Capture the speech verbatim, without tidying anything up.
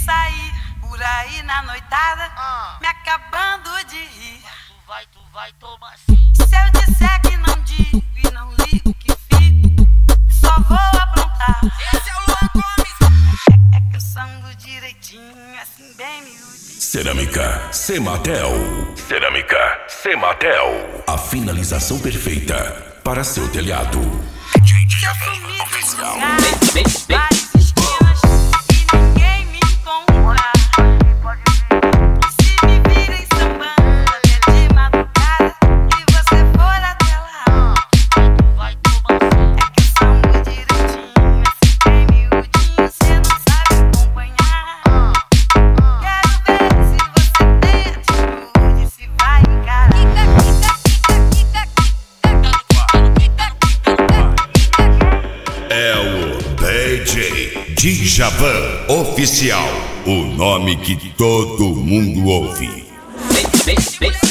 sair por aí na noitada, ah. me acabando de rir. Tu vai, tu vai, toma assim. Se eu disser que não digo e não ligo que fico, só vou aprontar. Esse é o Luan Gomes. É, é que eu sango direitinho, assim bem miudinho. Cerâmica Sematel. Cerâmica Sematel. A finalização perfeita para seu telhado. Se eu sumir dos lugares, várias esquinas e ninguém me encontrar. Se me virem sambando até de madrugada e você for até lá, Tu vai, toma assim. é que eu sango direitinho, assim bem miudinho, cê não sabe acompanhar. Quero ver se você tem atitude, se vai encarar. É o D J Djavan Oficial, o nome que todo mundo ouve. Vem, vem, vem.